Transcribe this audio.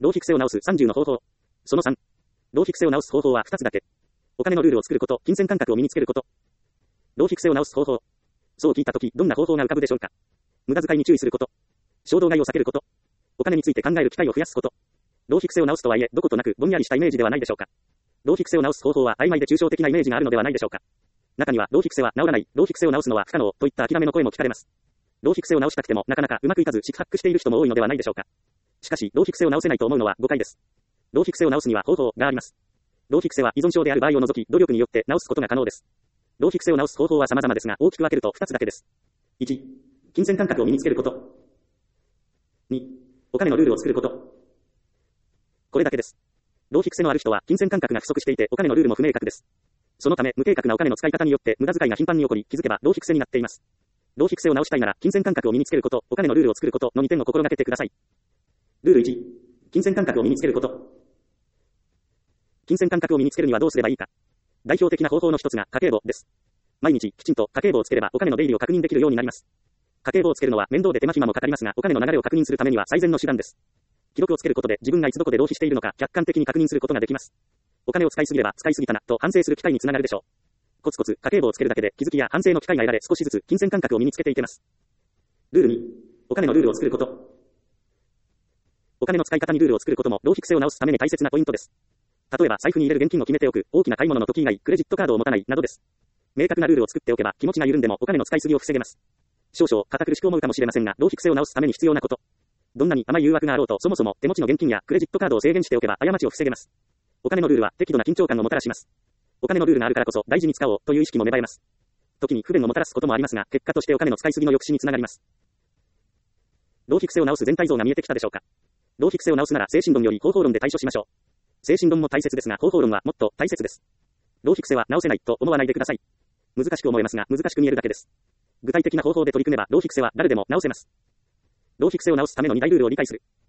浪費癖を直す30の方法。その3。浪費癖を直す方法は2つだけ。お金のルールを作ること、金銭感覚を身につけること。浪費癖を直す方法。そう聞いたとき、どんな方法が浮かぶでしょうか。無駄遣いに注意すること。衝動買いを避けること。お金について考える機会を増やすこと。浪費癖を直すとはいえ、どことなくぼんやりしたイメージではないでしょうか。浪費癖を直す方法は曖昧で抽象的なイメージがあるのではないでしょうか。中には、浪費癖は治らない、浪費癖を直すのは不可能、といった諦めの声も聞かれます。浪費癖を直したくても、なかなかうまくいかず、四苦八苦している人も多いのではないでしょうか。しかし、浪費癖を直せないと思うのは誤解です。浪費癖を直すには方法があります。浪費癖は依存症である場合を除き、努力によって直すことが可能です。浪費癖を直す方法は様々ですが、大きく分けると2つだけです。1、金銭感覚を身につけること。2、お金のルールを作ること。これだけです。浪費癖のある人は金銭感覚が不足していて、お金のルールも不明確です。そのため、無計画なお金の使い方によって無駄遣いが頻繁に起こり、気づけば浪費癖になっています。浪費癖を直したいなら、金銭感覚を身につけること、お金のルールを作ることの2点を心がけてください。ルール1、金銭感覚を身につけること。金銭感覚を身につけるにはどうすればいいか。代表的な方法の一つが家計簿です。毎日きちんと家計簿をつければお金の出入りを確認できるようになります。家計簿をつけるのは面倒で手間暇もかかりますが、お金の流れを確認するためには最善の手段です。記録をつけることで自分がいつどこで浪費しているのか客観的に確認することができます。お金を使いすぎれば使いすぎたなと反省する機会につながるでしょう。コツコツ家計簿をつけるだけで気づきや反省の機会が得られ、少しずつ金銭感覚を身につけていけます。ルール2、お金のルールを作ること。お金の使い方にルールを作ることも浪費癖を直すために大切なポイントです。例えば財布に入れる現金を決めておく、大きな買い物の時以外クレジットカードを持たないなどです。明確なルールを作っておけば気持ちが緩んでもお金の使いすぎを防げます。少々堅苦しく思うかもしれませんが、浪費癖を直すために必要なこと。どんなに甘い誘惑があろうと、そもそも手持ちの現金やクレジットカードを制限しておけば過ちを防げます。お金のルールは適度な緊張感をもたらします。お金のルールがあるからこそ大事に使おうという意識も芽生えます。時に不便をもたらすこともありますが、結果としてお金の使いすぎの抑止につながります。浪費癖を直す全体像が見えてきたでしょうか。浪費癖を直すなら精神論より方法論で対処しましょう。精神論も大切ですが、方法論はもっと大切です。浪費癖は直せないと思わないでください。難しく思えますが、難しく見えるだけです。具体的な方法で取り組めば、浪費癖は誰でも直せます。浪費癖を直すための2大ルールを理解する。